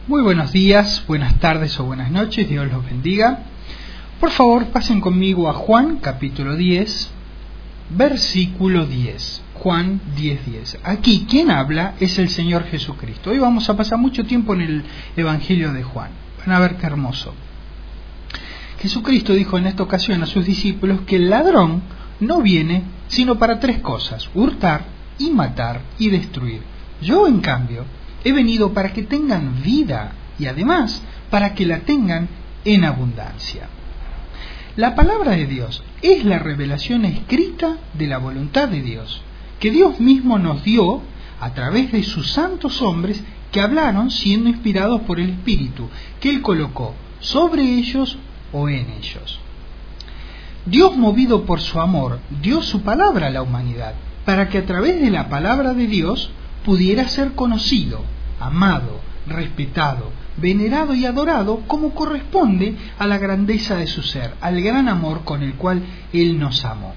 Muy buenos días, buenas tardes o buenas noches, Dios los bendiga. Por favor, pasen conmigo a Juan capítulo 10, versículo 10. Juan 10:10. Aquí quien habla es el Señor Jesucristo. Hoy vamos a pasar mucho tiempo en el Evangelio de Juan. Van a ver qué hermoso. Jesucristo dijo en esta ocasión a sus discípulos que el ladrón no viene sino para tres cosas: hurtar y matar y destruir. Yo, en cambio, he venido para que tengan vida y además para que la tengan en abundancia. La palabra de Dios es la revelación escrita de la voluntad de Dios, que Dios mismo nos dio a través de sus santos hombres que hablaron siendo inspirados por el Espíritu, que Él colocó sobre ellos o en ellos. Dios, movido por su amor, dio su palabra a la humanidad, para que a través de la palabra de Dios pudiera ser conocido, amado, respetado, venerado y adorado como corresponde a la grandeza de su ser, al gran amor con el cual Él nos amó.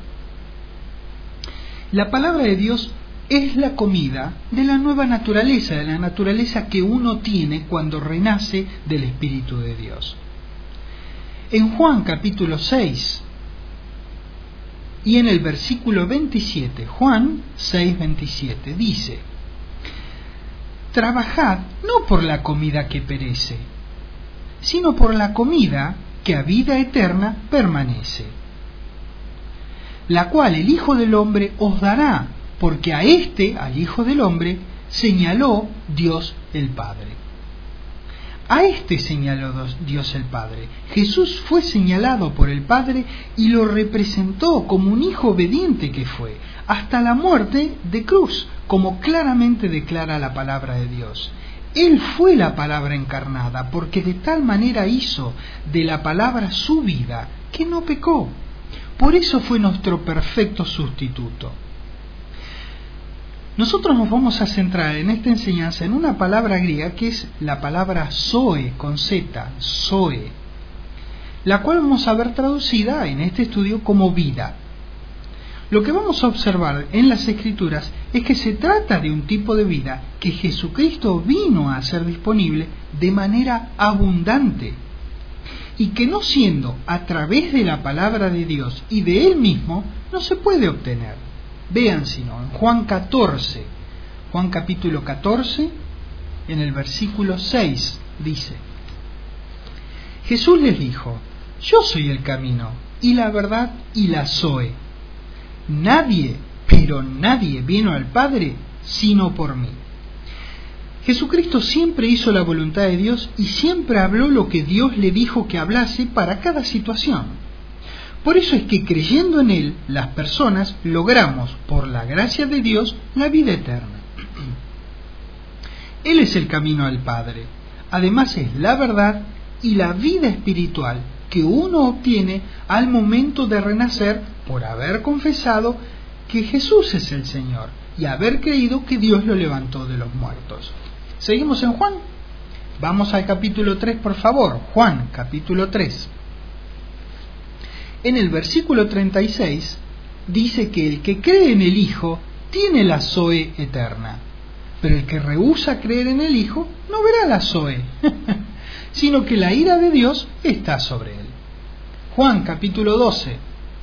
La palabra de Dios es la comida de la nueva naturaleza, de la naturaleza que uno tiene cuando renace del Espíritu de Dios. En Juan capítulo 6 y en el versículo 27, Juan 6:27 dice: trabajad no por la comida que perece, sino por la comida que a vida eterna permanece, la cual el Hijo del Hombre os dará, porque a al Hijo del Hombre, señaló Dios el Padre. A señaló Dios el Padre. Jesús fue señalado por el Padre y lo representó como un hijo obediente que fue, hasta la muerte de cruz, como claramente declara la palabra de Dios. Él fue la palabra encarnada, porque de tal manera hizo de la palabra su vida, que no pecó. Por eso fue nuestro perfecto sustituto. Nosotros nos vamos a centrar en esta enseñanza en una palabra griega que es la palabra zoe, con Z, zoe, la cual vamos a ver traducida en este estudio como vida. Lo que vamos a observar en las Escrituras es que se trata de un tipo de vida que Jesucristo vino a hacer disponible de manera abundante, y que no siendo a través de la palabra de Dios y de Él mismo, no se puede obtener. Vean sino en Juan capítulo 14, en el versículo 6, dice: Jesús les dijo: yo soy el camino y la verdad y la zoe. Nadie, pero nadie vino al Padre sino por mí. Jesucristo siempre hizo la voluntad de Dios y siempre habló lo que Dios le dijo que hablase para cada situación. Por eso es que creyendo en Él, las personas logramos, por la gracia de Dios, la vida eterna. Él es el camino al Padre. Además es la verdad y la vida espiritual que uno obtiene al momento de renacer por haber confesado que Jesús es el Señor y haber creído que Dios lo levantó de los muertos. ¿Seguimos en Juan? Vamos al capítulo 3, por favor. Juan, capítulo 3. En el versículo 36 dice que el que cree en el Hijo tiene la zoe eterna, pero el que rehúsa creer en el Hijo no verá la zoe, sino que la ira de Dios está sobre él. Juan capítulo 12.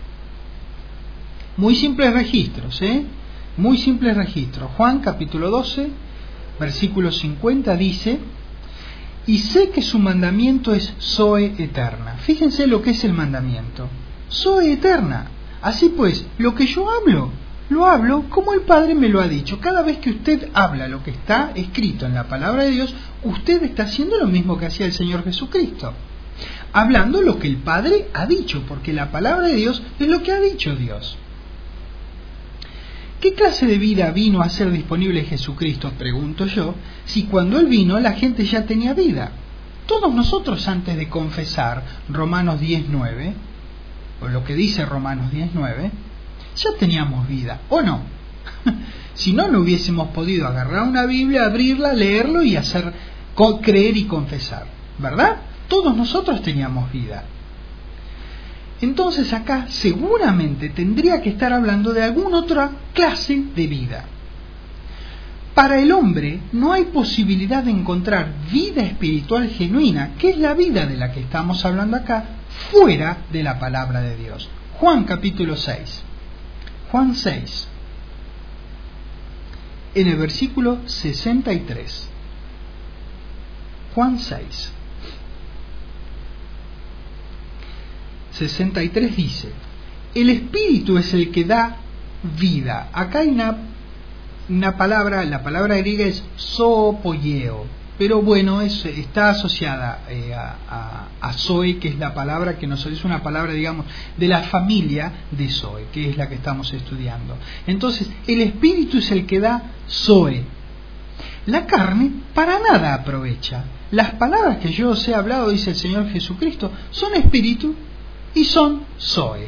Muy simples registros, muy simples registros. Juan capítulo 12, versículo 50 dice: y sé que su mandamiento es zoe eterna. Fíjense lo que es el mandamiento. Zoe eterna. Así pues, lo que yo hablo, lo hablo como el Padre me lo ha dicho. Cada vez que usted habla lo que está escrito en la palabra de Dios, usted está haciendo lo mismo que hacía el Señor Jesucristo, hablando lo que el Padre ha dicho, porque la palabra de Dios es lo que ha dicho Dios. ¿Qué clase de vida vino a ser disponible Jesucristo? Pregunto yo, si cuando Él vino la gente ya tenía vida. Todos nosotros, antes de confesar Romanos 10:9, o lo que dice Romanos 10:9, ya teníamos vida, ¿o no? Si no, no hubiésemos podido agarrar una Biblia, abrirla, leerlo y hacer creer y confesar, ¿verdad? Todos nosotros teníamos vida. Entonces acá seguramente tendría que estar hablando de alguna otra clase de vida. Para el hombre no hay posibilidad de encontrar vida espiritual genuina, que es la vida de la que estamos hablando acá, fuera de la palabra de Dios. Juan capítulo 6. Juan 6. En el versículo 63. Juan 6. 63 dice: el Espíritu es el que da vida. Acá hay una palabra, la palabra griega es zoopoieo, pero bueno, está asociada a zoe, que es la palabra que nos es una palabra, digamos, de la familia de zoe, que es la que estamos estudiando. Entonces, el Espíritu es el que da zoe. La carne para nada aprovecha. Las palabras que yo os he hablado, dice el Señor Jesucristo, son espíritu y son zoe.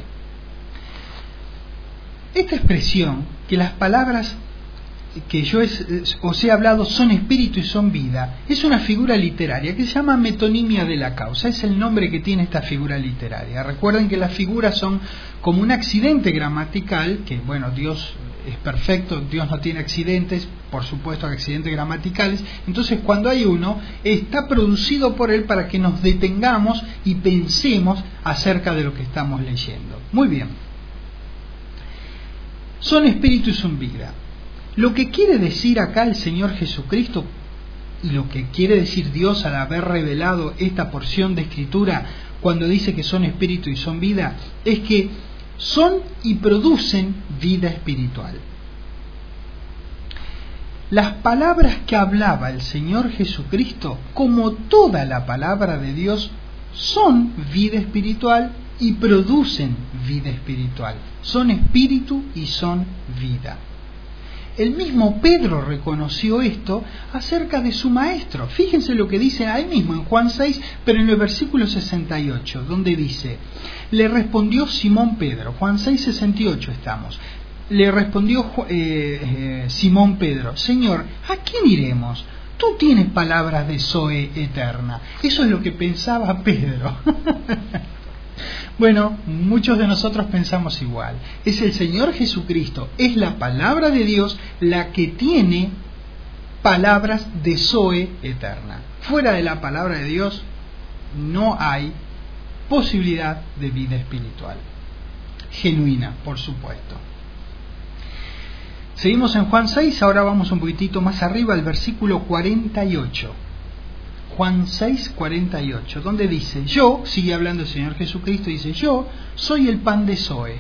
Esta expresión, que las palabras que yo os he hablado son espíritu y son vida, es una figura literaria que se llama metonimia de la causa. Es el nombre que tiene esta figura literaria. Recuerden que las figuras son como un accidente gramatical, que bueno, Dios es perfecto, Dios no tiene accidentes, por supuesto accidentes gramaticales. Entonces, cuando hay uno, está producido por Él para que nos detengamos y pensemos acerca de lo que estamos leyendo. Muy bien. Son espíritu y son vida. Lo que quiere decir acá el Señor Jesucristo, y lo que quiere decir Dios al haber revelado esta porción de Escritura cuando dice que son espíritu y son vida, es que son y producen vida espiritual. Las palabras que hablaba el Señor Jesucristo, como toda la palabra de Dios, son vida espiritual y producen vida espiritual. Son espíritu y son vida. El mismo Pedro reconoció esto acerca de su maestro. Fíjense lo que dice ahí mismo en Juan 6, pero en el versículo 68, donde dice: le respondió Simón Pedro. Juan 6, 68 estamos. Le respondió Simón Pedro: Señor, ¿a quién iremos? Tú tienes palabras de zoe eterna. Eso es lo que pensaba Pedro. Bueno, muchos de nosotros pensamos igual. Es el Señor Jesucristo, es la palabra de Dios la que tiene palabras de zoe eterna. Fuera de la palabra de Dios no hay posibilidad de vida espiritual genuina, por supuesto. Seguimos en Juan 6, ahora vamos un poquitito más arriba al versículo 48. Juan 6, 48, donde dice: yo, sigue hablando el Señor Jesucristo, dice: yo soy el pan de zoe.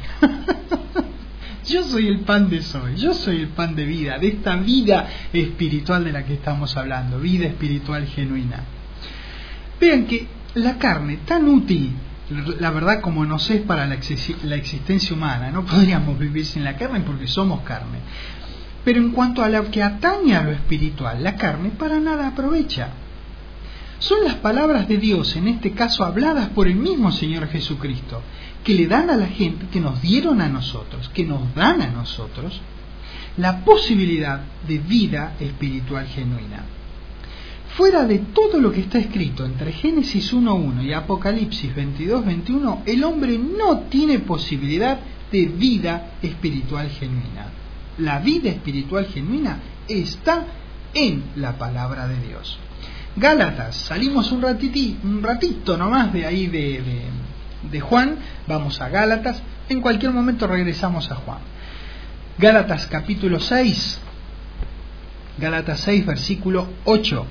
Yo soy el pan de zoe, yo soy el pan de vida, de esta vida espiritual de la que estamos hablando, vida espiritual genuina. Vean que la carne, tan útil, la verdad, como nos es para la existencia humana, no podríamos vivir sin la carne porque somos carne. Pero en cuanto a lo que atañe a lo espiritual, la carne para nada aprovecha. Son las palabras de Dios, en este caso habladas por el mismo Señor Jesucristo, que le dan a la gente, que nos dieron a nosotros, que nos dan a nosotros, la posibilidad de vida espiritual genuina. Fuera de todo lo que está escrito entre Génesis 1.1 y Apocalipsis 22.21, el hombre no tiene posibilidad de vida espiritual genuina. La vida espiritual genuina está en la palabra de Dios. Gálatas, salimos un ratito nomás de ahí de Juan, vamos a Gálatas, en cualquier momento regresamos a Juan. Gálatas capítulo 6, Gálatas 6 versículo 8.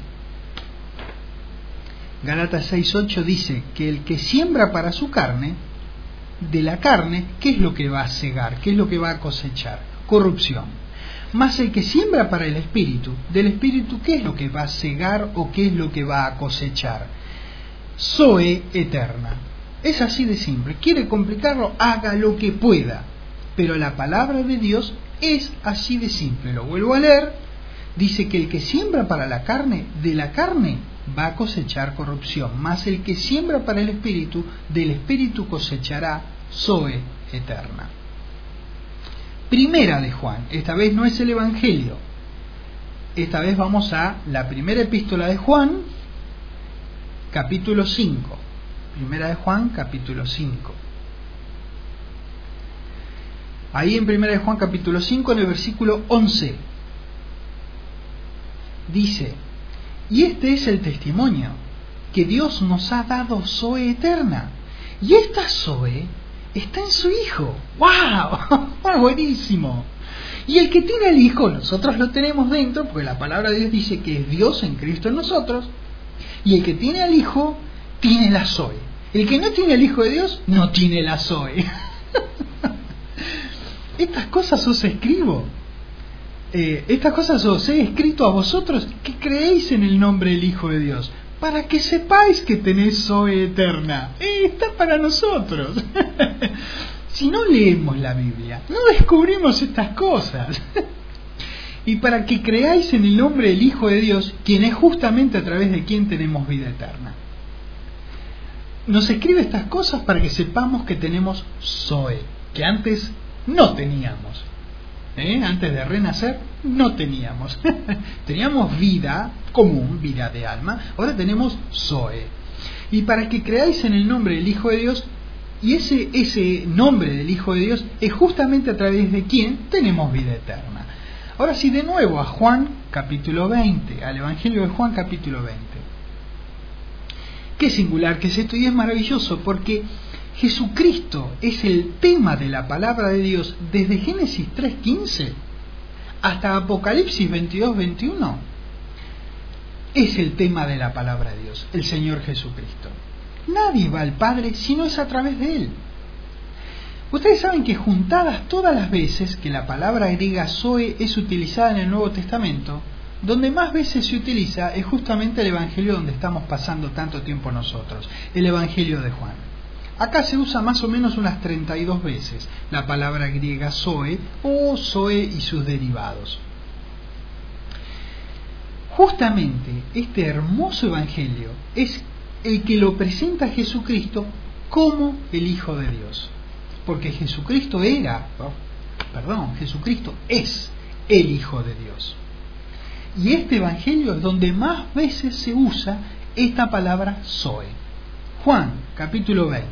Gálatas 6.8 dice que el que siembra para su carne, de la carne, ¿qué es lo que va a segar? ¿Qué es lo que va a cosechar? Corrupción. Mas el que siembra para el Espíritu, del Espíritu, ¿qué es lo que va a segar o qué es lo que va a cosechar? Zoe eterna. Es así de simple. ¿Quiere complicarlo? Haga lo que pueda. Pero la palabra de Dios es así de simple. Lo vuelvo a leer. Dice que el que siembra para la carne, de la carne va a cosechar corrupción. Mas el que siembra para el Espíritu, del Espíritu cosechará Zoe eterna. Primera de Juan, esta vez no es el Evangelio, esta vez vamos a la primera epístola de Juan, capítulo 5. Primera de Juan, capítulo 5. Ahí en Primera de Juan, capítulo 5, en el versículo 11. dice: y este es el testimonio, que Dios nos ha dado Zoe eterna, y esta Zoe está en su Hijo. ¡Wow! Buenísimo. Y el que tiene al Hijo, nosotros lo tenemos dentro, porque la palabra de Dios dice que es Dios en Cristo en nosotros, y el que tiene al Hijo tiene la Zoe. El que no tiene al Hijo de Dios no tiene la Zoe. Estas cosas os escribo. Estas cosas os he escrito a vosotros que creéis en el nombre del Hijo de Dios, para que sepáis que tenéis Zoe eterna. Está para nosotros. Si no leemos la Biblia, no descubrimos estas cosas. Y para que creáis en el nombre del Hijo de Dios, quien es justamente a través de quien tenemos vida eterna. Nos escribe estas cosas para que sepamos que tenemos Zoe, que antes no teníamos. Antes de renacer no teníamos. Teníamos vida común, vida de alma. Ahora tenemos Zoe. Y para que creáis en el nombre del Hijo de Dios, y ese nombre del Hijo de Dios es justamente a través de quien tenemos vida eterna. Ahora sí, de nuevo a Juan capítulo 20, al Evangelio de Juan capítulo 20. Qué singular que es esto, y es maravilloso porque Jesucristo es el tema de la palabra de Dios desde Génesis 3:15 hasta Apocalipsis 22:21. Es el tema de la palabra de Dios, el Señor Jesucristo. Nadie va al Padre si no es a través de Él. Ustedes saben que juntadas todas las veces que la palabra griega Zoe es utilizada en el Nuevo Testamento, donde más veces se utiliza es justamente el Evangelio donde estamos pasando tanto tiempo nosotros, el Evangelio de Juan. Acá se usa más o menos unas 32 veces la palabra griega Zoe o Zoe y sus derivados. Justamente este hermoso Evangelio es el que lo presenta a Jesucristo como el Hijo de Dios. Porque Jesucristo Jesucristo es el Hijo de Dios. Y este Evangelio es donde más veces se usa esta palabra Zoe. Juan, capítulo 20,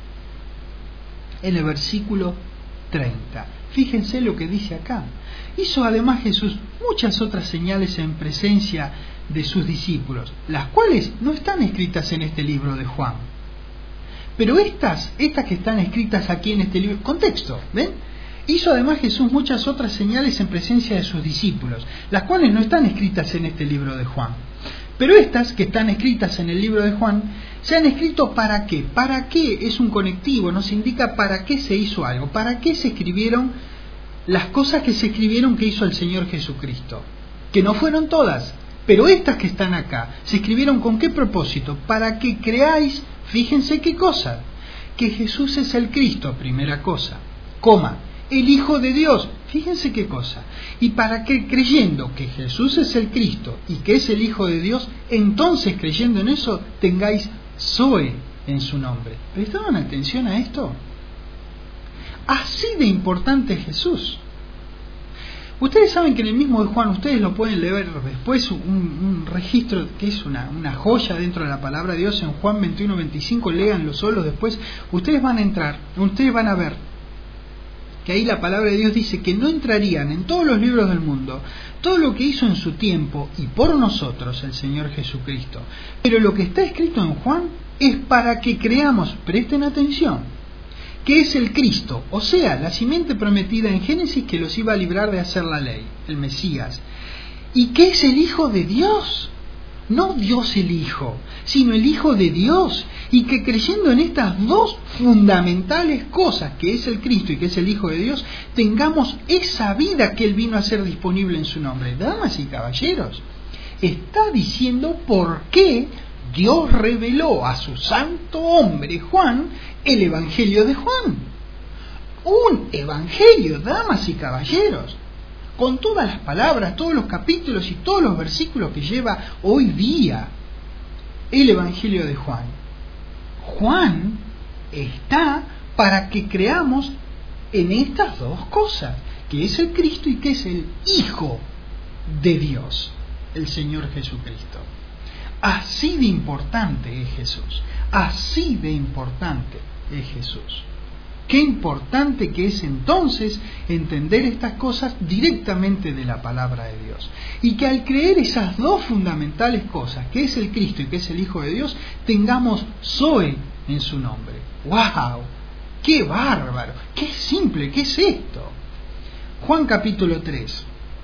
en el versículo 30. Fíjense lo que dice acá. Hizo además Jesús muchas otras señales en presencia de sus discípulos, las cuales no están escritas en este libro de Juan. Pero estas que están escritas aquí en este libro, contexto, ¿ven? Hizo además Jesús muchas otras señales en presencia de sus discípulos, las cuales no están escritas en este libro de Juan. Pero estas que están escritas en el libro de Juan, se han escrito ¿para qué? ¿Para qué? Es un conectivo, nos indica para qué se hizo algo, para qué se escribieron las cosas que se escribieron que hizo el Señor Jesucristo. Que no fueron todas, pero estas que están acá, se escribieron ¿con qué propósito? Para que creáis, fíjense qué cosa, que Jesús es el Cristo, primera cosa, el Hijo de Dios, fíjense qué cosa, y para que creyendo que Jesús es el Cristo y que es el Hijo de Dios, entonces creyendo en eso tengáis Zoe en su nombre. ¿Prestaron atención a esto? Así de importante es Jesús. Ustedes saben que en el mismo de Juan, ustedes lo pueden leer después, un registro que es una joya dentro de la palabra de Dios en Juan 21:25, léanlo solo después, ustedes van a ver que ahí la palabra de Dios dice que no entrarían en todos los libros del mundo todo lo que hizo en su tiempo y por nosotros el Señor Jesucristo. Pero lo que está escrito en Juan es para que creamos, presten atención, que es el Cristo, o sea, la simiente prometida en Génesis que los iba a librar de hacer la ley, el Mesías, y que es el Hijo de Dios, no Dios el Hijo, sino el Hijo de Dios, y que creyendo en estas dos fundamentales cosas, que es el Cristo y que es el Hijo de Dios, tengamos esa vida que Él vino a hacer disponible en su nombre. Damas y caballeros, está diciendo por qué Dios reveló a su santo hombre Juan el Evangelio de Juan. Un Evangelio, damas y caballeros, con todas las palabras, todos los capítulos y todos los versículos que lleva hoy día el Evangelio de Juan. Juan está para que creamos en estas dos cosas, que es el Cristo y que es el Hijo de Dios, el Señor Jesucristo. Así de importante es Jesús, así de importante es Jesús. Qué importante que es entonces entender estas cosas directamente de la palabra de Dios. Y que al creer esas dos fundamentales cosas, que es el Cristo y que es el Hijo de Dios, tengamos Zoe en su nombre. ¡Wow! ¡Qué bárbaro! ¡Qué simple! ¿Qué es esto? Juan capítulo 3.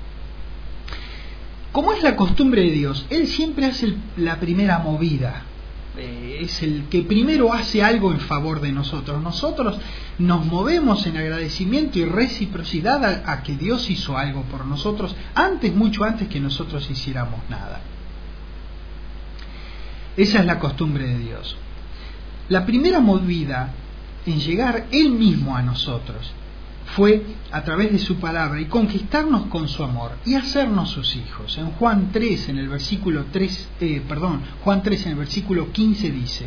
Como es la costumbre de Dios, Él siempre hace la primera movida. Es el que primero hace algo en favor de nosotros. Nosotros nos movemos en agradecimiento y reciprocidad a que Dios hizo algo por nosotros mucho antes que nosotros hiciéramos nada. Esa es la costumbre de Dios. La primera movida en llegar Él mismo a nosotros fue a través de su palabra y conquistarnos con su amor y hacernos sus hijos. En Juan 3 en el versículo 15 dice: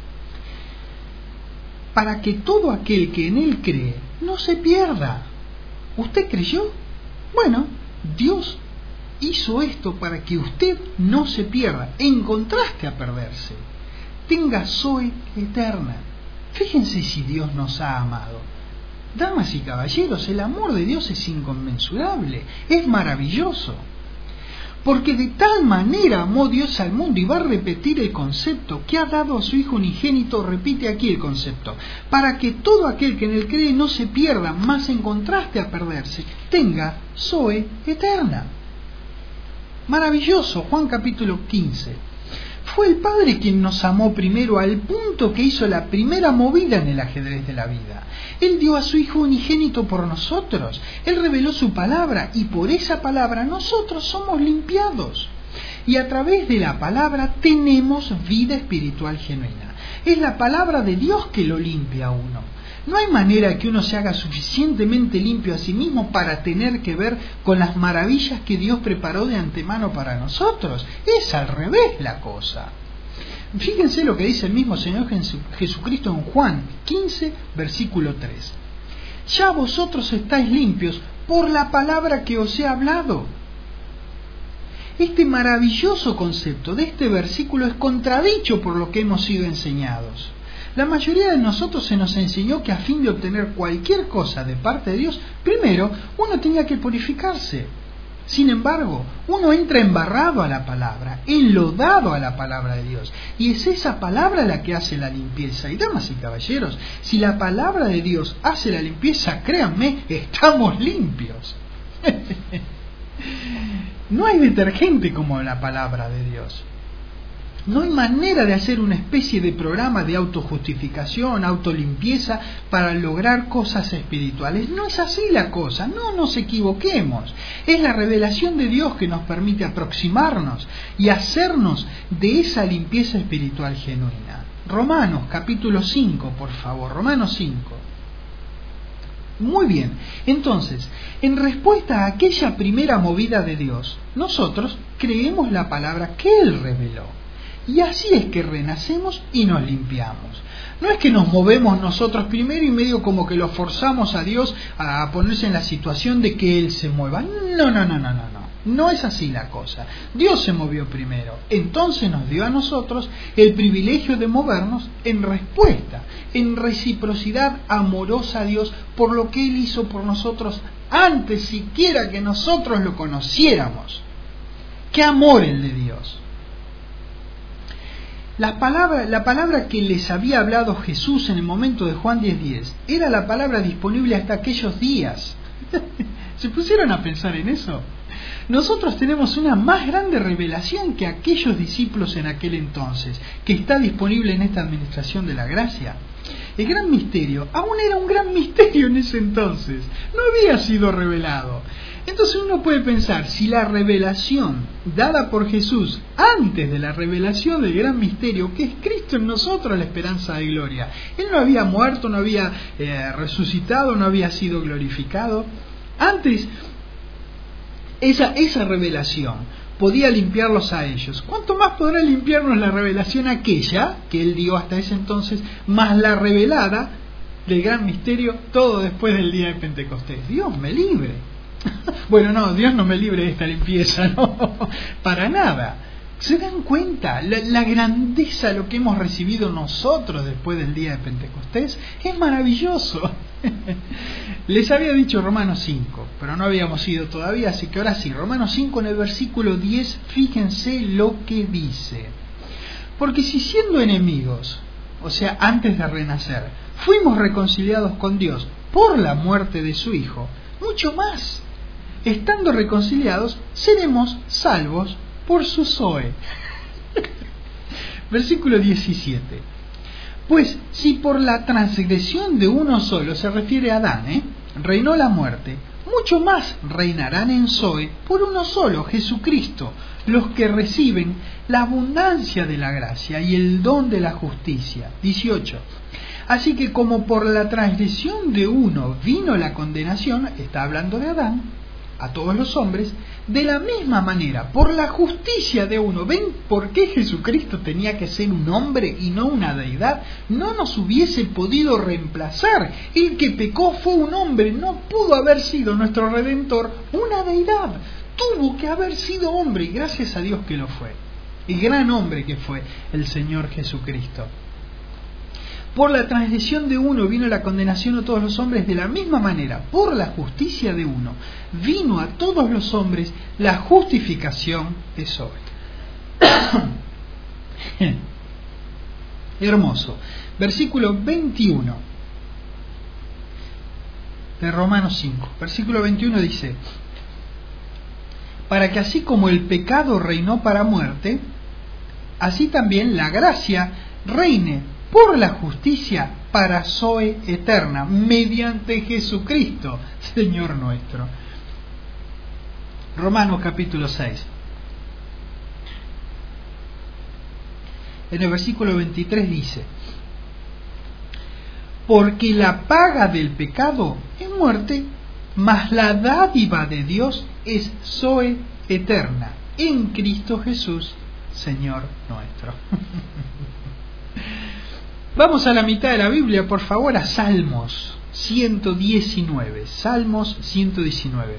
para que todo aquel que en Él cree no se pierda. ¿Usted creyó? Bueno, Dios hizo esto para que usted no se pierda, en contraste a perderse. Tenga Zoe eterna. Fíjense si Dios nos ha amado. Damas y caballeros, el amor de Dios es inconmensurable, es maravilloso. Porque de tal manera amó Dios al mundo, y va a repetir el concepto que ha dado a su Hijo unigénito, repite aquí el concepto, para que todo aquel que en Él cree no se pierda, más en contraste a perderse, tenga Zoe eterna. Maravilloso. Juan capítulo 15. Fue el Padre quien nos amó primero, al punto que hizo la primera movida en el ajedrez de la vida. Él dio a su Hijo unigénito por nosotros. Él reveló su palabra, y por esa palabra nosotros somos limpiados. Y a través de la palabra tenemos vida espiritual genuina. Es la palabra de Dios que lo limpia a uno. No hay manera que uno se haga suficientemente limpio a sí mismo para tener que ver con las maravillas que Dios preparó de antemano para nosotros. Es al revés la cosa. Fíjense lo que dice el mismo Señor Jesucristo en Juan 15, versículo 3. Ya vosotros estáis limpios por la palabra que os he hablado. Este maravilloso concepto de este versículo es contradicho por lo que hemos sido enseñados. La mayoría de nosotros se nos enseñó que a fin de obtener cualquier cosa de parte de Dios, primero uno tenía que purificarse. Sin embargo, uno entra embarrado a la palabra, enlodado a la palabra de Dios, y es esa palabra la que hace la limpieza. Y damas y caballeros, si la palabra de Dios hace la limpieza, créanme, estamos limpios. No hay detergente como la palabra de Dios. No hay manera de hacer una especie de programa de autojustificación, autolimpieza para lograr cosas espirituales. No es así la cosa, no nos equivoquemos. Es la revelación de Dios que nos permite aproximarnos y hacernos de esa limpieza espiritual genuina. Romanos capítulo 5, por favor, Romanos 5. Muy bien, entonces, en respuesta a aquella primera movida de Dios, nosotros creemos la palabra que Él reveló. Y así es que renacemos y nos limpiamos. No es que nos movemos nosotros primero y medio como que lo forzamos a Dios a ponerse en la situación de que Él se mueva. No. No es así la cosa. Dios se movió primero. Entonces nos dio a nosotros el privilegio de movernos en respuesta, en reciprocidad amorosa a Dios por lo que Él hizo por nosotros antes siquiera que nosotros lo conociéramos. ¡Qué amor el de Dios! La palabra que les había hablado Jesús en el momento de Juan 10:10 era la palabra disponible hasta aquellos días. ¿Se pusieron a pensar en eso? Nosotros tenemos una más grande revelación que aquellos discípulos en aquel entonces, que está disponible en esta administración de la gracia. El gran misterio aún era un gran misterio en ese entonces, no había sido revelado. Entonces uno puede pensar, si la revelación dada por Jesús antes de la revelación del gran misterio, que es Cristo en nosotros, la esperanza de gloria, Él no había muerto, no había resucitado, no había sido glorificado, antes esa revelación podía limpiarlos a ellos. ¿Cuánto más podrá limpiarnos la revelación aquella que Él dio hasta ese entonces, más la revelada del gran misterio, todo después del día de Pentecostés? Dios me libre. Bueno, no, Dios no me libre de esta limpieza, no, para nada. ¿Se dan cuenta? La grandeza de lo que hemos recibido nosotros después del día de Pentecostés es maravilloso. Les había dicho Romanos 5, pero no habíamos ido todavía, así que ahora sí, Romanos 5 en el versículo 10, fíjense lo que dice. Porque si siendo enemigos, o sea, antes de renacer, fuimos reconciliados con Dios por la muerte de su Hijo, mucho más, estando reconciliados, seremos salvos por su Zoe. Versículo 17. Pues si por la transgresión de uno solo, se refiere a Adán, reinó la muerte, mucho más reinarán en Zoe por uno solo, Jesucristo, los que reciben la abundancia de la gracia y el don de la justicia. 18. Así que como por la transgresión de uno vino la condenación, está hablando de Adán, a todos los hombres, de la misma manera, por la justicia de uno. ¿Ven por qué Jesucristo tenía que ser un hombre y no una deidad? No nos hubiese podido reemplazar. El que pecó fue un hombre, no pudo haber sido nuestro Redentor una deidad. Tuvo que haber sido hombre, y gracias a Dios que lo fue. El gran hombre que fue el Señor Jesucristo. Por la transgresión de uno vino la condenación a todos los hombres, de la misma manera, por la justicia de uno, vino a todos los hombres la justificación de Zoe. Hermoso. Versículo 21 de Romanos 5. Versículo 21 dice: para que así como el pecado reinó para muerte, así también la gracia reine por la justicia para Zoe eterna, mediante Jesucristo, Señor nuestro. Romanos capítulo 6. En el versículo 23 dice: porque la paga del pecado es muerte, mas la dádiva de Dios es Zoe eterna, en Cristo Jesús, Señor nuestro. Vamos a la mitad de la Biblia, por favor, a Salmos 119. Salmos 119.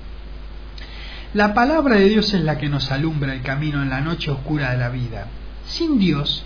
La palabra de Dios es la que nos alumbra el camino en la noche oscura de la vida. Sin Dios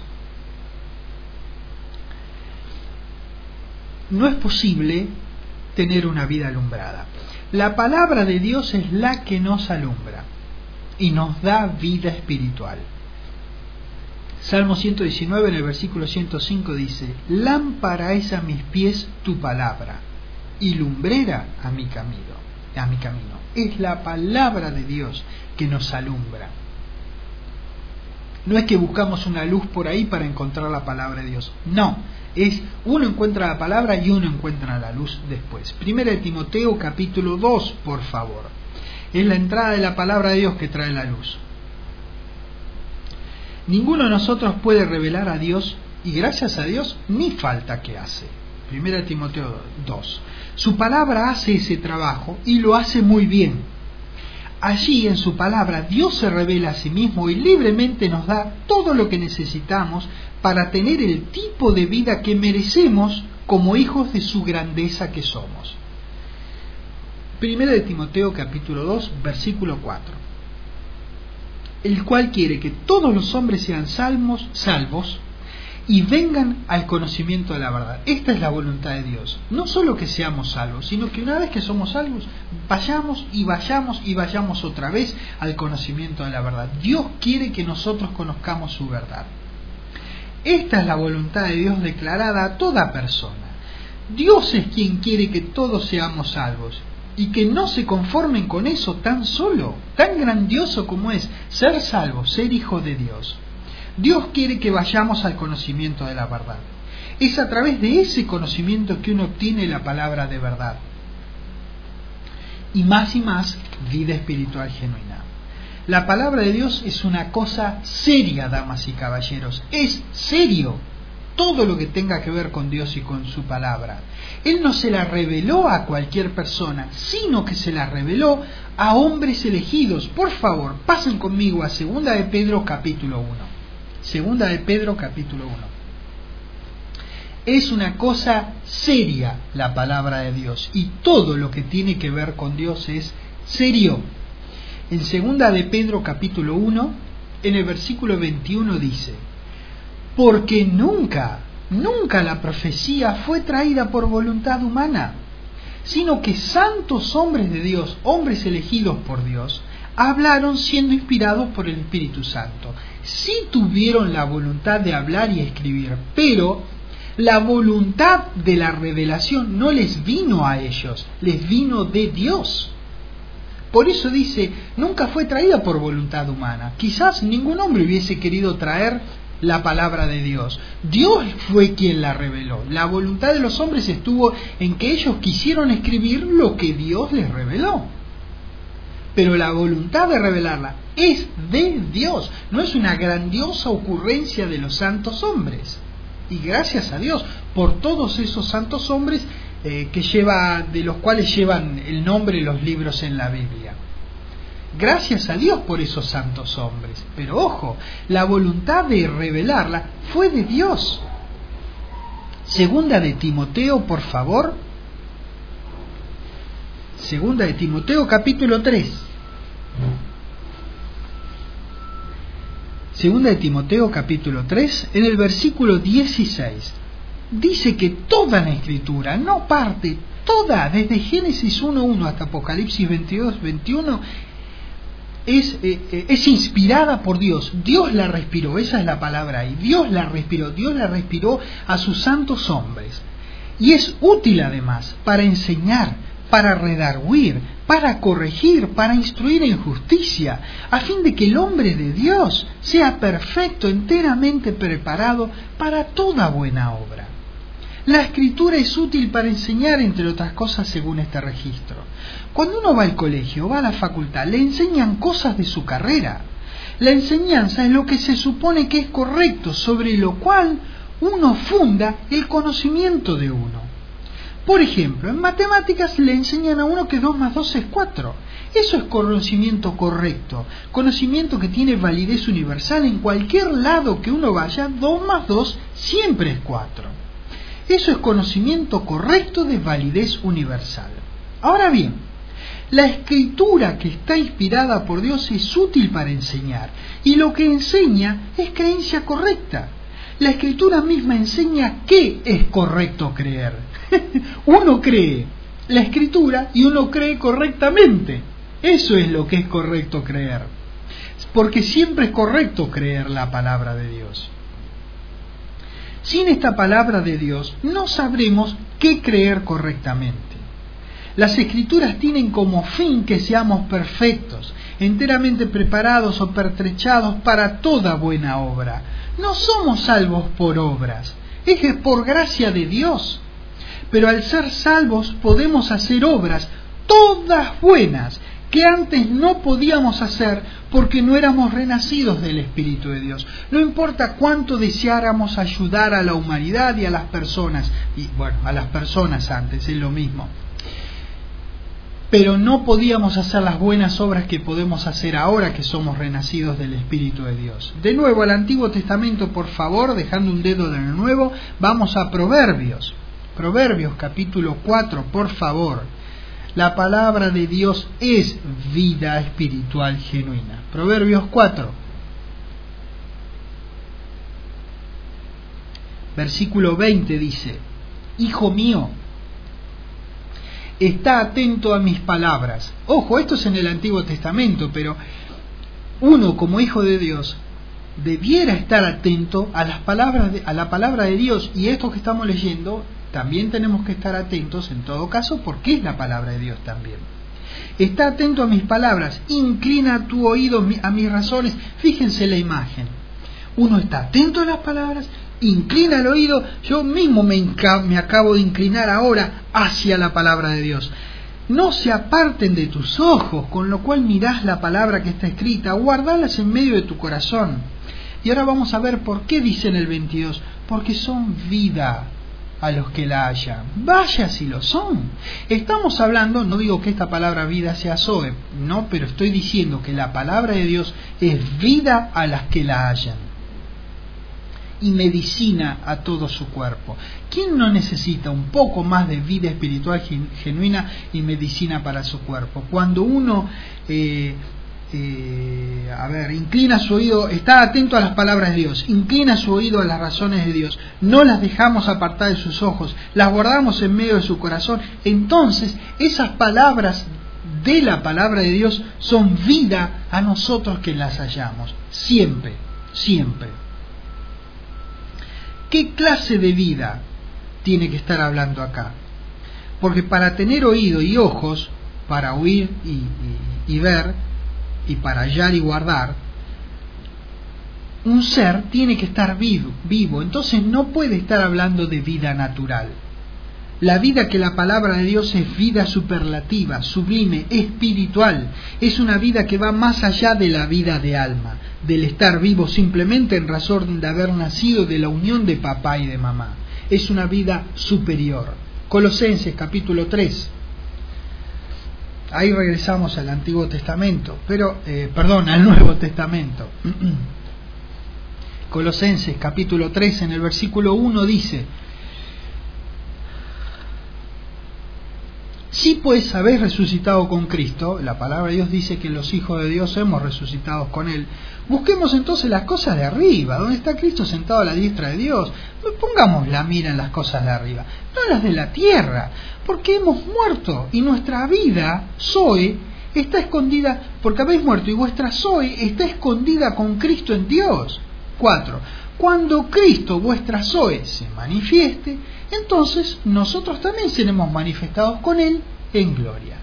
no es posible tener una vida alumbrada. La palabra de Dios es la que nos alumbra y nos da vida espiritual. Salmo 119 en el versículo 105 dice: lámpara es a mis pies tu palabra y lumbrera a mi camino. Es la palabra de Dios que nos alumbra. No es que buscamos una luz por ahí para encontrar la palabra de Dios. No, es uno encuentra la palabra y uno encuentra la luz después. Primera de Timoteo capítulo 2, por favor. Es la entrada de la palabra de Dios que trae la luz. Ninguno de nosotros puede revelar a Dios, y gracias a Dios ni falta que hace. Primera de Timoteo 2. Su palabra hace ese trabajo y lo hace muy bien. Allí en su palabra Dios se revela a sí mismo y libremente nos da todo lo que necesitamos para tener el tipo de vida que merecemos como hijos de su grandeza que somos. Primera de Timoteo capítulo 2 versículo 4. El cual quiere que todos los hombres sean salvos y vengan al conocimiento de la verdad. Esta es la voluntad de Dios. No solo que seamos salvos, sino que una vez que somos salvos, vayamos otra vez al conocimiento de la verdad. Dios quiere que nosotros conozcamos su verdad. Esta es la voluntad de Dios declarada a toda persona. Dios es quien quiere que todos seamos salvos. Y que no se conformen con eso tan solo, tan grandioso como es ser salvo, ser hijo de Dios. Dios quiere que vayamos al conocimiento de la verdad. Es a través de ese conocimiento que uno obtiene la palabra de verdad. Y más vida espiritual genuina. La palabra de Dios es una cosa seria, damas y caballeros. Es serio todo lo que tenga que ver con Dios y con su palabra. Él no se la reveló a cualquier persona, sino que se la reveló a hombres elegidos. Por favor, pasen conmigo a 2 de Pedro capítulo 1. 2 de Pedro capítulo 1. Es una cosa seria la palabra de Dios, y todo lo que tiene que ver con Dios es serio. En 2 de Pedro capítulo 1, en el versículo 21 dice: porque nunca la profecía fue traída por voluntad humana, sino que santos hombres de Dios, hombres elegidos por Dios, hablaron siendo inspirados por el Espíritu Santo. Sí tuvieron la voluntad de hablar y escribir, pero la voluntad de la revelación no les vino a ellos, les vino de Dios. Por eso dice, nunca fue traída por voluntad humana. Quizás ningún hombre hubiese querido traer la palabra de Dios. Dios fue quien la reveló. La voluntad de los hombres estuvo en que ellos quisieron escribir lo que Dios les reveló. Pero la voluntad de revelarla es de Dios, no es una grandiosa ocurrencia de los santos hombres. Y gracias a Dios por todos esos santos hombres de los cuales llevan el nombre los libros en la Biblia. Gracias a Dios por esos santos hombres. Pero ojo, la voluntad de revelarla fue de Dios. Segunda de Timoteo, por favor. Segunda de Timoteo, capítulo 3. Segunda de Timoteo, capítulo 3, en el versículo 16. Dice que toda la Escritura, no parte, toda, desde Génesis 1.1 hasta Apocalipsis 22.21, es inspirada por Dios. Dios la respiró, esa es la palabra ahí. Dios la respiró a sus santos hombres. Y es útil además para enseñar, para redarguir, para corregir, para instruir en justicia, a fin de que el hombre de Dios sea perfecto, enteramente preparado para toda buena obra. La Escritura es útil para enseñar, entre otras cosas, según este registro. Cuando uno va al colegio, va a la facultad, le enseñan cosas de su carrera. La enseñanza es lo que se supone que es correcto, sobre lo cual uno funda el conocimiento de uno. Por ejemplo, en matemáticas le enseñan a uno que 2 más 2 es 4. Eso es conocimiento correcto, conocimiento que tiene validez universal. En cualquier lado que uno vaya, 2 más 2 siempre es 4. Eso es conocimiento correcto de validez universal. Ahora bien, la Escritura que está inspirada por Dios es útil para enseñar, y lo que enseña es creencia correcta. La Escritura misma enseña qué es correcto creer. Uno cree la Escritura y uno cree correctamente. Eso es lo que es correcto creer, porque siempre es correcto creer la palabra de Dios. Sin esta palabra de Dios no sabremos qué creer correctamente. Las Escrituras tienen como fin que seamos perfectos, enteramente preparados o pertrechados para toda buena obra. No somos salvos por obras, es por gracia de Dios. Pero al ser salvos podemos hacer obras, todas buenas, que antes no podíamos hacer porque no éramos renacidos del Espíritu de Dios. No importa cuánto deseáramos ayudar a la humanidad y a las personas, y bueno, a las personas antes, es lo mismo. Pero no podíamos hacer las buenas obras que podemos hacer ahora que somos renacidos del Espíritu de Dios. De nuevo al Antiguo Testamento, por favor, dejando un dedo de nuevo, vamos a Proverbios. Proverbios capítulo 4, por favor. La palabra de Dios es vida espiritual genuina. Proverbios 4, versículo 20 dice: Hijo mío, está atento a mis palabras. Ojo, esto es en el Antiguo Testamento, pero uno como hijo de Dios debiera estar atento a las palabras a la palabra de Dios, y esto que estamos leyendo también tenemos que estar atentos en todo caso, porque es la palabra de Dios también. Está atento a mis palabras, inclina tu oído a mis razones. Fíjense la imagen. Uno está atento a las palabras, inclina el oído. Yo mismo me acabo de inclinar ahora hacia la palabra de Dios. No se aparten de tus ojos, con lo cual mirás la palabra que está escrita, guardalas en medio de tu corazón. Y ahora vamos a ver por qué dice en el 22, porque son vida a los que la hallan. Vaya si lo son. Estamos hablando, no digo que esta palabra vida sea Zoe, no, pero estoy diciendo que la palabra de Dios es vida a las que la hallan y medicina a todo su cuerpo. ¿Quién no necesita un poco más de vida espiritual genuina y medicina para su cuerpo? Cuando uno inclina su oído, está atento a las palabras de Dios, inclina su oído a las razones de Dios, no las dejamos apartar de sus ojos, las guardamos en medio de su corazón, entonces esas palabras de la palabra de Dios son vida a nosotros que las hallamos, siempre, siempre. ¿Qué clase de vida tiene que estar hablando acá? Porque para tener oído y ojos, para oír y ver, y para hallar y guardar, un ser tiene que estar vivo, entonces no puede estar hablando de vida natural. La vida que la palabra de Dios es vida superlativa, sublime, espiritual, es una vida que va más allá de la vida de alma, del estar vivo simplemente en razón de haber nacido de la unión de papá y de mamá. Es una vida superior. Colosenses capítulo 3. Ahí regresamos al Antiguo Testamento, al Nuevo Testamento. Colosenses capítulo 3, en el versículo 1 dice: si pues habéis resucitado con Cristo, la palabra de Dios dice que los hijos de Dios hemos resucitado con Él, busquemos entonces las cosas de arriba, donde está Cristo sentado a la diestra de Dios. Pongamos la mira en las cosas de arriba, no las de la tierra, porque hemos muerto y nuestra vida, Zoe, está escondida, porque habéis muerto y vuestra Zoe está escondida con Cristo en Dios. 4. Cuando Cristo, vuestra Zoe, se manifieste, entonces nosotros también seremos manifestados con Él en gloria.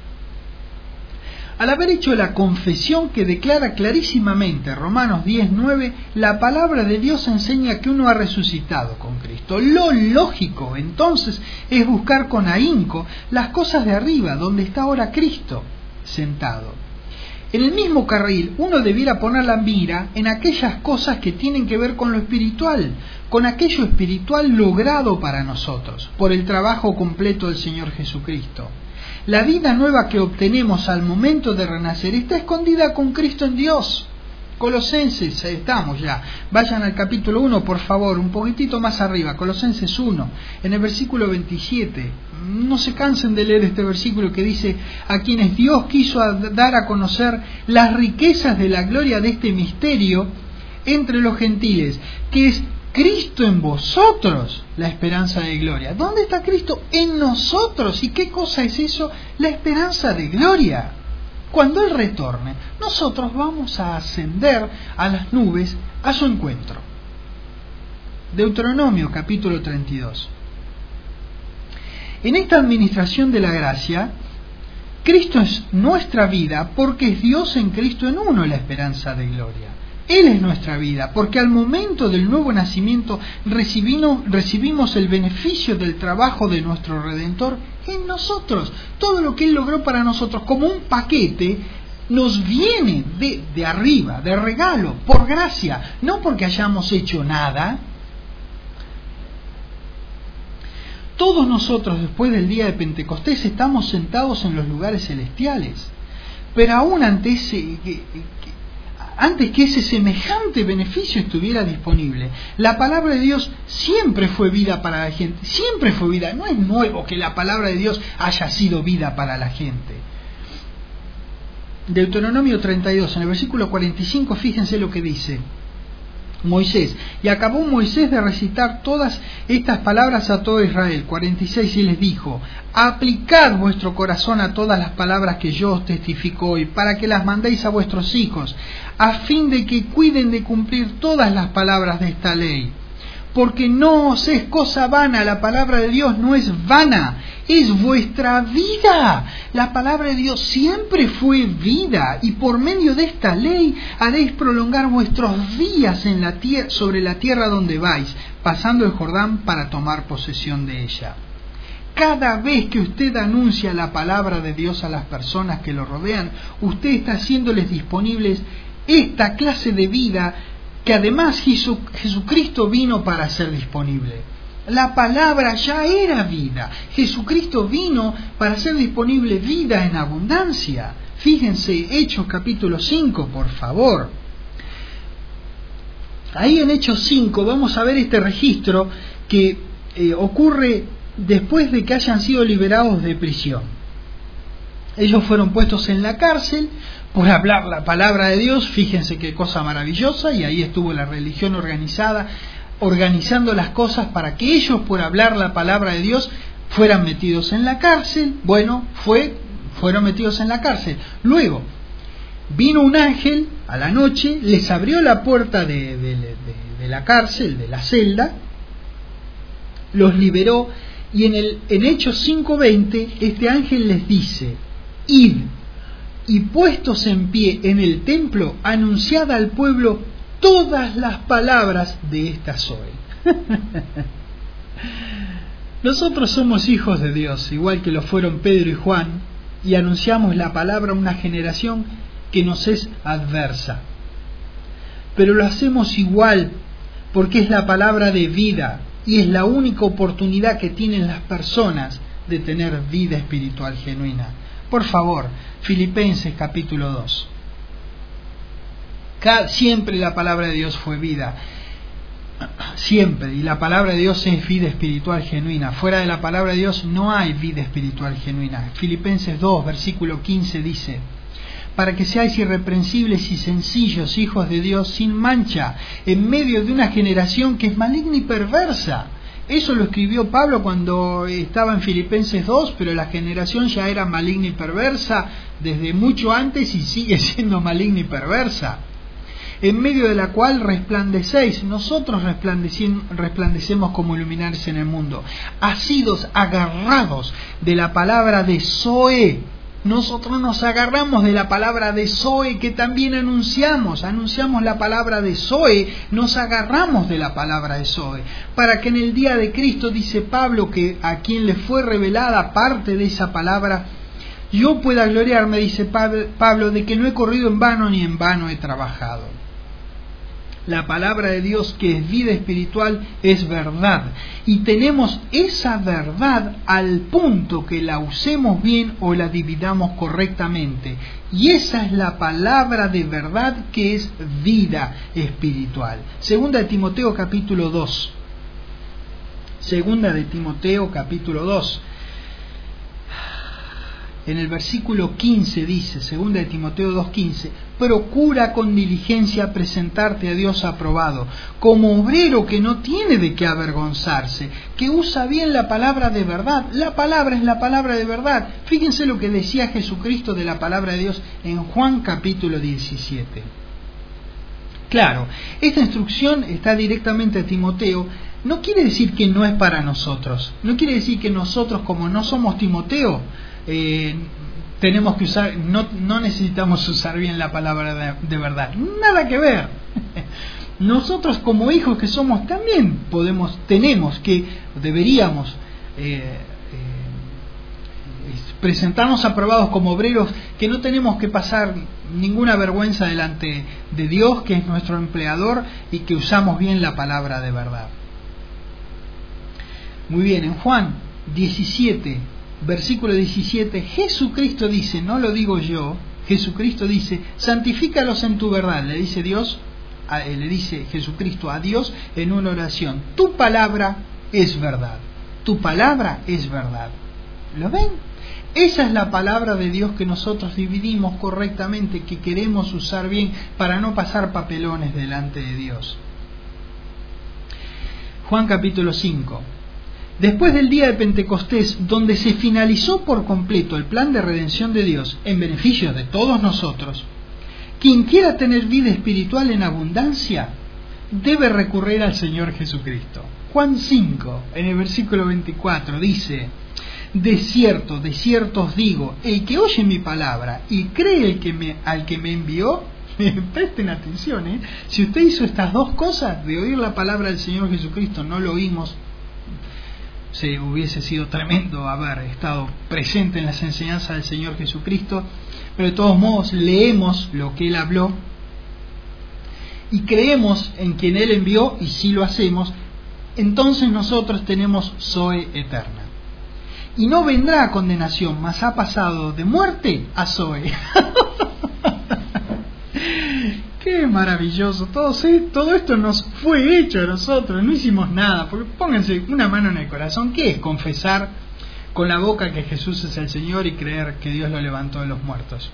Al haber hecho la confesión que declara clarísimamente Romanos 10:9, la palabra de Dios enseña que uno ha resucitado con Cristo. Lo lógico, entonces, es buscar con ahínco las cosas de arriba, donde está ahora Cristo sentado. En el mismo carril, uno debiera poner la mira en aquellas cosas que tienen que ver con lo espiritual, con aquello espiritual logrado para nosotros, por el trabajo completo del Señor Jesucristo. La vida nueva que obtenemos al momento de renacer está escondida con Cristo en Dios. Colosenses, estamos ya. Vayan al capítulo 1, por favor, un poquitito más arriba. Colosenses 1, en el versículo 27. No se cansen de leer este versículo que dice: a quienes Dios quiso dar a conocer las riquezas de la gloria de este misterio entre los gentiles, que es Cristo en vosotros, la esperanza de gloria. ¿Dónde está Cristo? En nosotros. ¿Y qué cosa es eso? La esperanza de gloria. Cuando Él retorne, nosotros vamos a ascender a las nubes a su encuentro. Deuteronomio capítulo 32. En esta administración de la gracia, Cristo es nuestra vida porque es Dios en Cristo en uno la esperanza de gloria. Él es nuestra vida, porque al momento del nuevo nacimiento recibimos el beneficio del trabajo de nuestro Redentor en nosotros. Todo lo que Él logró para nosotros como un paquete nos viene de arriba, de regalo, por gracia, no porque hayamos hecho nada. Todos nosotros después del día de Pentecostés estamos sentados en los lugares celestiales, pero aún antes que ese semejante beneficio estuviera disponible, la palabra de Dios siempre fue vida para la gente, siempre fue vida. No es nuevo que la palabra de Dios haya sido vida para la gente. Deuteronomio 32, en el versículo 45, fíjense lo que dice Moisés: y acabó Moisés de recitar todas estas palabras a todo Israel. 46, y les dijo: aplicad vuestro corazón a todas las palabras que yo os testifico hoy, para que las mandéis a vuestros hijos, a fin de que cuiden de cumplir todas las palabras de esta ley. Porque no os es cosa vana, la palabra de Dios no es vana, es vuestra vida. La palabra de Dios siempre fue vida, y por medio de esta ley haréis prolongar vuestros días en la sobre la tierra donde vais, pasando el Jordán para tomar posesión de ella. Cada vez que usted anuncia la palabra de Dios a las personas que lo rodean, usted está haciéndoles disponibles esta clase de vida que además Jesucristo vino para hacer disponible. La palabra ya era vida. Jesucristo vino para hacer disponible vida en abundancia. Fíjense, Hechos capítulo 5, por favor. Ahí en Hechos 5 vamos a ver este registro que ocurre después de que hayan sido liberados de prisión. Ellos fueron puestos en la cárcel por hablar la palabra de Dios. Fíjense qué cosa maravillosa, y ahí estuvo la religión organizada, organizando las cosas para que ellos, por hablar la palabra de Dios, fueran metidos en la cárcel. Bueno, fueron metidos en la cárcel. Luego vino un ángel a la noche, les abrió la puerta de la cárcel, de la celda, los liberó, y en Hechos 5:20 este ángel les dice: id, y puestos en pie en el templo, anunciad al pueblo todas las palabras de esta Zoe. Nosotros somos hijos de Dios, igual que lo fueron Pedro y Juan, y anunciamos la palabra a una generación que nos es adversa. Pero lo hacemos igual porque es la palabra de vida, y es la única oportunidad que tienen las personas de tener vida espiritual genuina. Por favor, Filipenses capítulo 2. Siempre la palabra de Dios fue vida. Siempre. Y la palabra de Dios es vida espiritual genuina. Fuera de la palabra de Dios no hay vida espiritual genuina. Filipenses 2, versículo 15 dice: para que seáis irreprensibles y sencillos, hijos de Dios, sin mancha, en medio de una generación que es maligna y perversa. Eso lo escribió Pablo cuando estaba en Filipenses 2, pero la generación ya era maligna y perversa desde mucho antes y sigue siendo maligna y perversa. En medio de la cual resplandecéis, nosotros resplandecemos como luminares en el mundo, asidos, agarrados de la palabra de Zoe. Nosotros nos agarramos de la palabra de Zoe que también anunciamos la palabra de Zoe, nos agarramos de la palabra de Zoe, para que en el día de Cristo, dice Pablo, que a quien le fue revelada parte de esa palabra, yo pueda gloriarme, dice Pablo, de que no he corrido en vano ni en vano he trabajado. La palabra de Dios, que es vida espiritual, es verdad. Y tenemos esa verdad al punto que la usemos bien o la dividamos correctamente. Y esa es la palabra de verdad, que es vida espiritual. Segunda de Timoteo capítulo 2. Segunda de Timoteo capítulo 2. En el versículo 15 dice, segunda de Timoteo 2:15, procura con diligencia presentarte a Dios aprobado, como obrero que no tiene de qué avergonzarse, que usa bien la palabra de verdad. La palabra es la palabra de verdad. Fíjense lo que decía Jesucristo de la palabra de Dios en Juan capítulo 17. Claro, esta instrucción está directamente a Timoteo. No quiere decir que no es para nosotros. No quiere decir que nosotros, como no somos Timoteo, tenemos que usar, no necesitamos usar bien la palabra de verdad. Nada que ver. Nosotros, como hijos que somos, también deberíamos presentarnos aprobados como obreros, que no tenemos que pasar ninguna vergüenza delante de Dios, que es nuestro empleador, y que usamos bien la palabra de verdad. Muy bien, en Juan 17, versículo 17, Jesucristo dice, no lo digo yo, Jesucristo dice, santifícalos en tu verdad, le dice Jesucristo a Dios en una oración. Tu palabra es verdad. Tu palabra es verdad. ¿Lo ven? Esa es la palabra de Dios que nosotros dividimos correctamente, que queremos usar bien para no pasar papelones delante de Dios. Juan capítulo 5. Después del día de Pentecostés, donde se finalizó por completo el plan de redención de Dios en beneficio de todos nosotros, quien quiera tener vida espiritual en abundancia debe recurrir al Señor Jesucristo. Juan 5, en el versículo 24, dice: de cierto os digo, el que oye mi palabra y cree al que me envió, presten atención, si usted hizo estas dos cosas, de oír la palabra del Señor Jesucristo, no lo oímos, se hubiese sido tremendo haber estado presente en las enseñanzas del Señor Jesucristo, pero de todos modos leemos lo que Él habló y creemos en quien Él envió, y si lo hacemos, entonces nosotros tenemos Zoe eterna. Y no vendrá a condenación, mas ha pasado de muerte a Zoe. Qué maravilloso. Todo esto nos fue hecho a nosotros, no hicimos nada. Porque pónganse una mano en el corazón. ¿Qué es confesar con la boca que Jesús es el Señor y creer que Dios lo levantó de los muertos.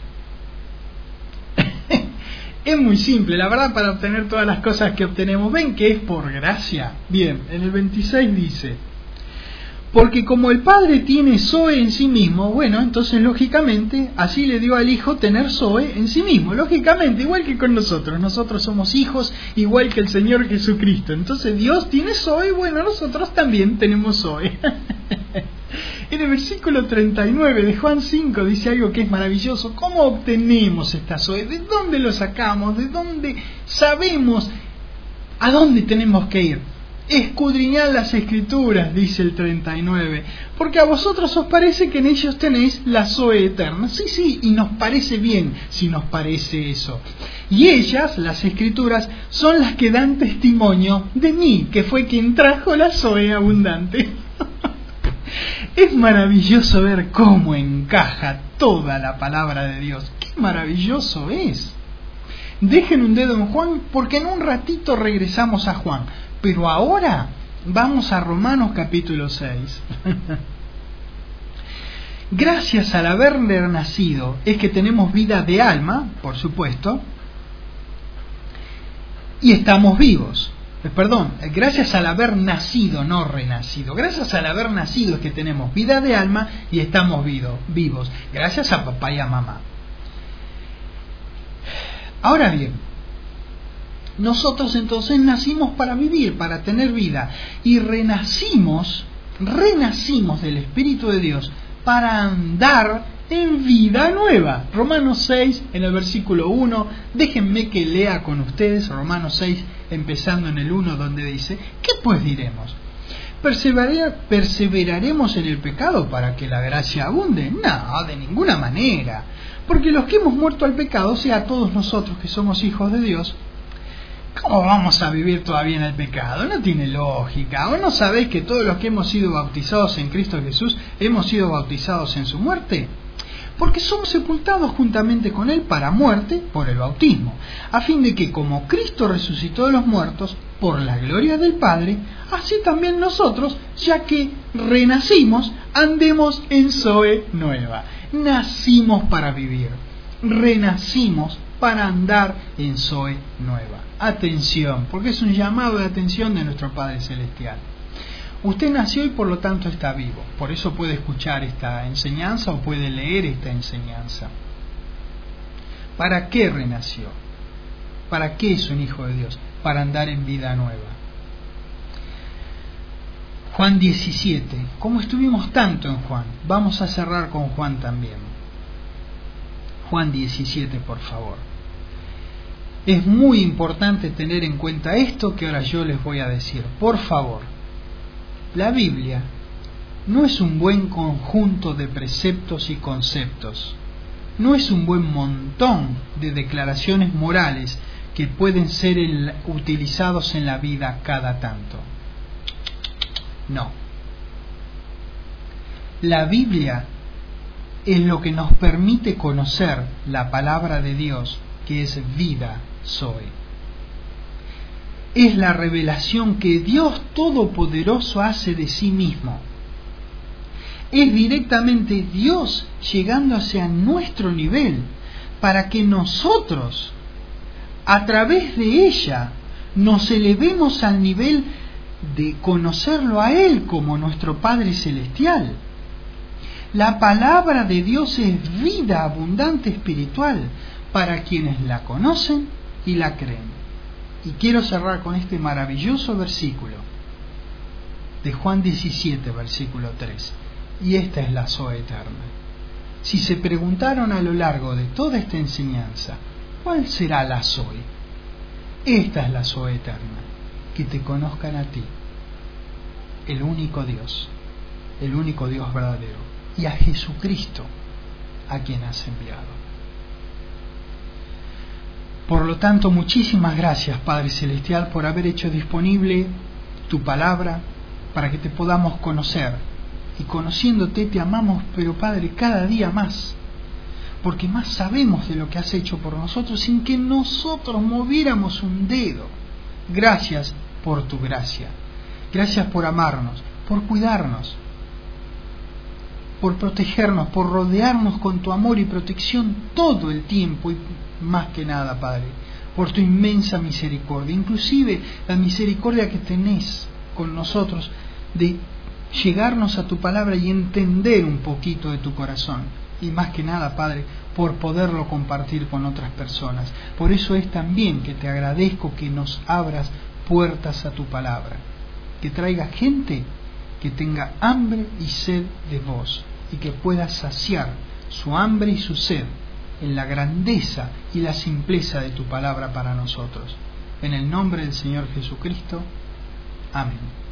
Es muy simple, la verdad, para obtener todas las cosas que obtenemos. ¿Ven que es por gracia? Bien, en el 26 dice: porque como el Padre tiene Zoe en sí mismo, bueno, entonces lógicamente así le dio al Hijo tener Zoe en sí mismo, lógicamente, igual que con nosotros somos hijos igual que el Señor Jesucristo. Entonces Dios tiene Zoe, bueno, nosotros también tenemos Zoe. En el versículo 39 de Juan 5 dice algo que es maravilloso. ¿Cómo obtenemos esta Zoe? ¿De dónde lo sacamos? ¿De dónde sabemos a dónde tenemos que ir? Escudriñad las Escrituras, dice el 39, porque a vosotros os parece que en ellos tenéis la Zoe eterna. Sí, y nos parece bien si nos parece eso. Y ellas, las Escrituras, son las que dan testimonio de mí, que fue quien trajo la Zoe abundante. Es maravilloso ver cómo encaja toda la palabra de Dios. ¡Qué maravilloso es! Dejen un dedo en Juan, porque en un ratito regresamos a Juan. Pero ahora vamos a Romanos capítulo 6. Gracias al haber nacido es que tenemos vida de alma, por supuesto, y estamos vivos. Gracias al haber nacido, no renacido. Gracias al haber nacido es que tenemos vida de alma y estamos vivos. Gracias a papá y a mamá. Ahora bien, nosotros entonces nacimos para vivir, para tener vida, y renacimos del Espíritu de Dios para andar en vida nueva. Romanos 6, en el versículo 1, déjenme que lea con ustedes Romanos 6, empezando en el 1, donde dice: ¿qué pues diremos? ¿Perseveraremos en el pecado para que la gracia abunde? No, de ninguna manera. Porque los que hemos muerto al pecado, o sea, todos nosotros que somos hijos de Dios, ¿cómo vamos a vivir todavía en el pecado? No tiene lógica. ¿O no sabéis que todos los que hemos sido bautizados en Cristo Jesús hemos sido bautizados en su muerte? Porque somos sepultados juntamente con Él para muerte por el bautismo, a fin de que como Cristo resucitó de los muertos por la gloria del Padre, así también nosotros, ya que renacimos, andemos en Zoe nueva. Nacimos para vivir, renacimos para andar en Zoe nueva. Atención, porque es un llamado de atención de nuestro Padre Celestial. Usted nació y por lo tanto está vivo. Por eso puede escuchar esta enseñanza o puede leer esta enseñanza. ¿Para qué renació? ¿Para qué es un hijo de Dios? Para andar en vida nueva. Juan 17. Como estuvimos tanto en Juan, vamos a cerrar con Juan también. Juan 17, por favor. Es muy importante tener en cuenta esto que ahora yo les voy a decir. Por favor, la Biblia no es un buen conjunto de preceptos y conceptos. No es un buen montón de declaraciones morales que pueden ser utilizados en la vida cada tanto. No. La Biblia es lo que nos permite conocer la palabra de Dios, que es vida Zoe. Es la revelación que Dios Todopoderoso hace de sí mismo. Es directamente Dios llegando hacia nuestro nivel para que nosotros, a través de ella, nos elevemos al nivel de conocerlo a Él como nuestro Padre Celestial. La palabra de Dios es vida abundante espiritual para quienes la conocen y la creen. Y quiero cerrar con este maravilloso versículo de Juan 17, versículo 3. Y esta es la Zoe eterna. Si se preguntaron a lo largo de toda esta enseñanza, ¿cuál será la Zoe? Esta es la Zoe eterna, que te conozcan a ti, el único Dios verdadero, y a Jesucristo, a quien has enviado. Por lo tanto, muchísimas gracias, Padre Celestial, por haber hecho disponible tu palabra para que te podamos conocer. Y conociéndote te amamos, pero Padre, cada día más, porque más sabemos de lo que has hecho por nosotros sin que nosotros moviéramos un dedo. Gracias por tu gracia. Gracias por amarnos, por cuidarnos. por protegernos, por rodearnos con tu amor y protección todo el tiempo y más que nada, Padre, por tu inmensa misericordia, inclusive la misericordia que tenés con nosotros de llegarnos a tu palabra y entender un poquito de tu corazón. Y más que nada, Padre, por poderlo compartir con otras personas. Por eso es también que te agradezco que nos abras puertas a tu palabra, que traiga gente que tenga hambre y sed de vos y que pueda saciar su hambre y su sed en la grandeza y la simpleza de tu palabra para nosotros. En el nombre del Señor Jesucristo. Amén.